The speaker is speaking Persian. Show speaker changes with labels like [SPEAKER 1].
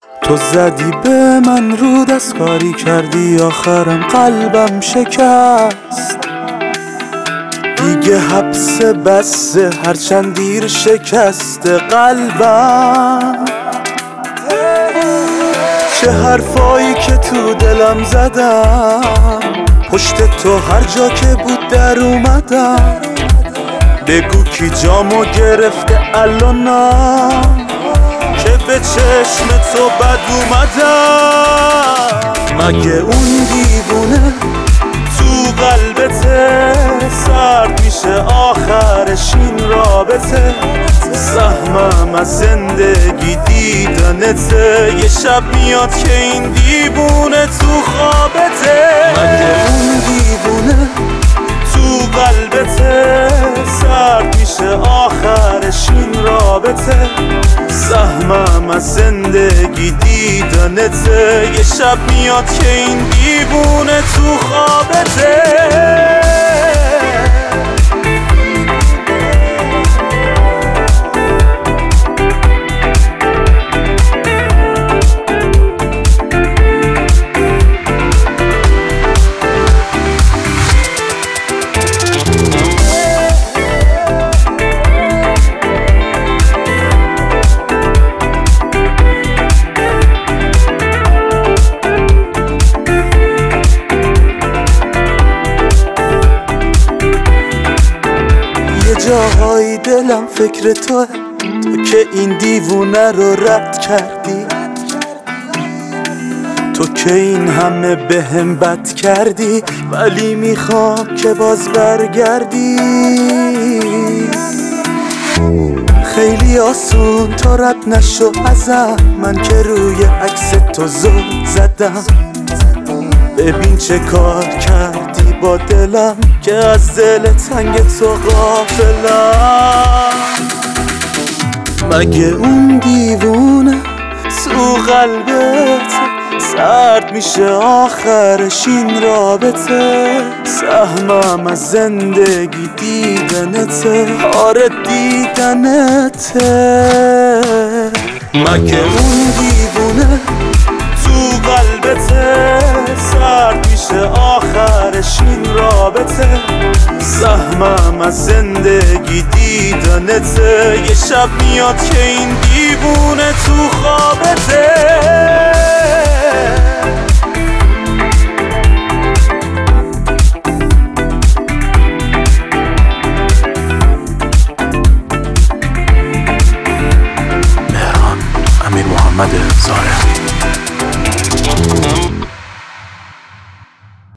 [SPEAKER 1] تو زدی به من رو دست کاری کردی آخرم قلبم شکست. دیگه حبس بسه هرچند دیر شکست قلبم. چه حرفایی که تو دلم زدم پشت تو هر جا که بود در اومدم. بگو کی جامو گرفته الانا که به چشم تو بد اومدم. مگه اون دیوونه تو قلبته سرد میشه آخرش این رابطه. سهمم از زندگی دیدنته، یه شب میاد که این دیوونه تو خوابته. مگه اون دیوونه تو قلبته سرد میشه آخرش این رابطه. سهمم از زندگی دیدنته، یه شب میاد که این دیوونه تو خوابته. جاهای دلم فکر توه، تو که این دیوونه رو رد کردی. تو که این همه بهم بد کردی ولی میخوام که باز برگردی. خیلی آسون تا رد نشو ازم، من که روی عکس تو زل زدم. ببین چه کار کردی با دلم که از دل تنگ تو غافلم. مگه اون دیوونه تو قلبت سرد میشه آخرش این رابطه. سهمم از زندگی دیدنته، آره دیدنته. مگه اون دیوونه تو قلبته سرد میشه آخرش این رابطه. سهمم از زندگی دیدنته، یه شب میاد که این دیوونه تو خوابته.
[SPEAKER 2] مهران امیر محمد زاره.